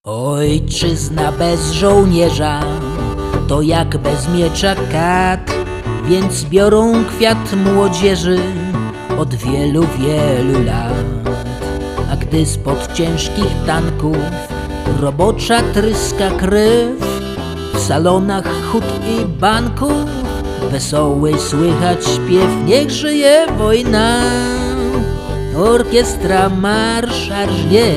Ojczyzna bez żołnierza to jak bez miecza kat, więc biorą kwiat młodzieży od wielu, wielu lat. A gdy spod ciężkich tanków robocza tryska krew, w salonach hut i banków wesoły słychać śpiew. Niech żyje wojna, orkiestra marsza rżnie.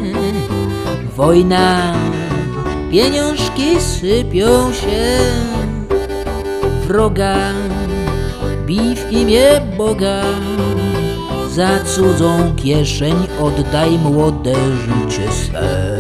Wojna, pieniążki sypią się, wroga bij w imię Boga, za cudzą kieszeń oddaj młode życie swe.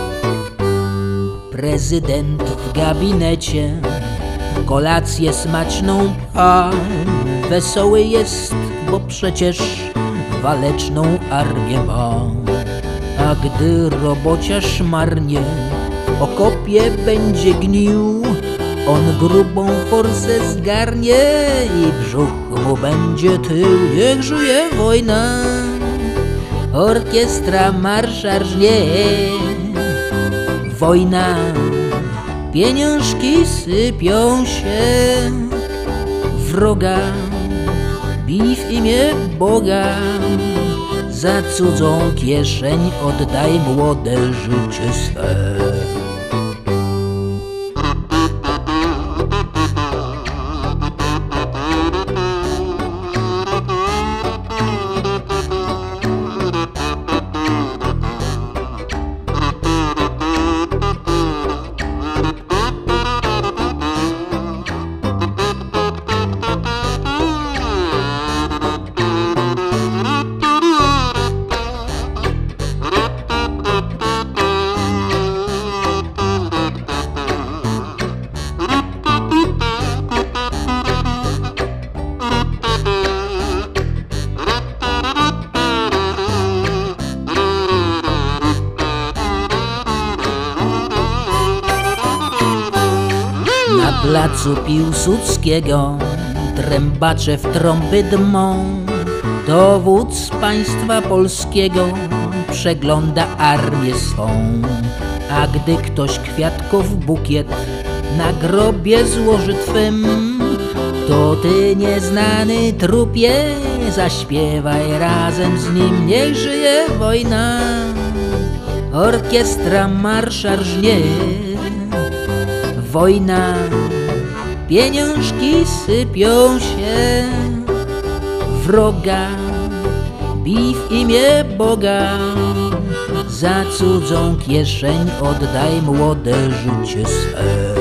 Prezydent w gabinecie kolację smaczną a wesoły jest, bo przecież waleczną armię ma. A gdy robociarz marnie w okopie będzie gnił, on grubą forsę zgarnie i brzuch mu będzie tył. Niech żyje wojna, orkiestra marsza rżnie. Wojna, pieniążki sypią się, wroga bij w imię Boga, za cudzą kieszeń oddaj młode życie swe. Na placu Piłsudskiego trębacze w trąby dmą. Dowódz państwa polskiego przegląda armię swą. A gdy ktoś kwiatków bukiet na grobie złoży twym, to ty, nieznany trupie, zaśpiewaj razem z nim. Niech żyje wojna, orkiestra marsza rżnie. Wojna, pieniążki sypią się, wroga bij w imię Boga, za cudzą kieszeń oddaj młode życie swe.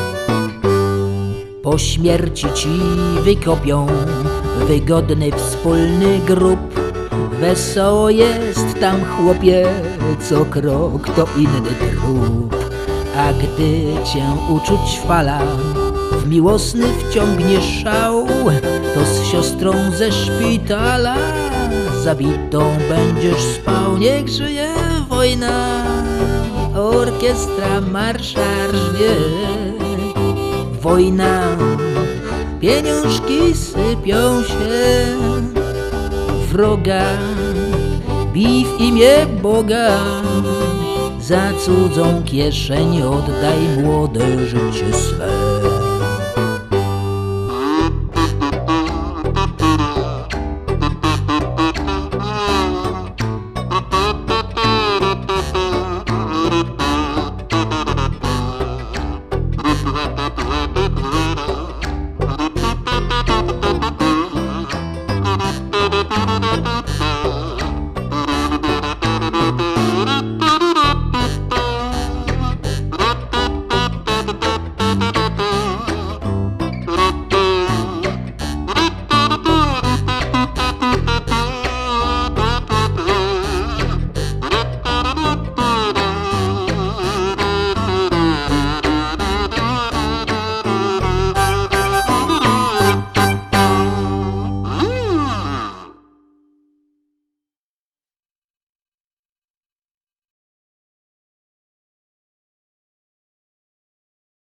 Po śmierci ci wykopią wygodny wspólny grób. Wesoło jest tam, chłopie, co krok to inny trup. A gdy cię uczuć fala w miłosny wciągnie szał, to z siostrą ze szpitala zabitą będziesz spał. Niech żyje wojna, orkiestra marsza rżnie. Wojna, pieniążki sypią się, wroga bij w imię Boga, za cudzą kieszeń oddaj młode życie swe.